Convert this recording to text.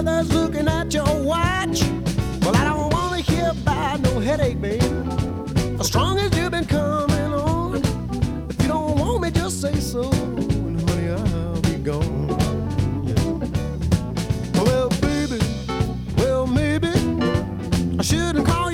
others looking at your watch. Well, I don't wanna hear about no headache, baby. As strong as you've been coming on. If you don't want me, just say so, and honey, I'll be gone. Yeah. Well, baby, well, maybe I shouldn't call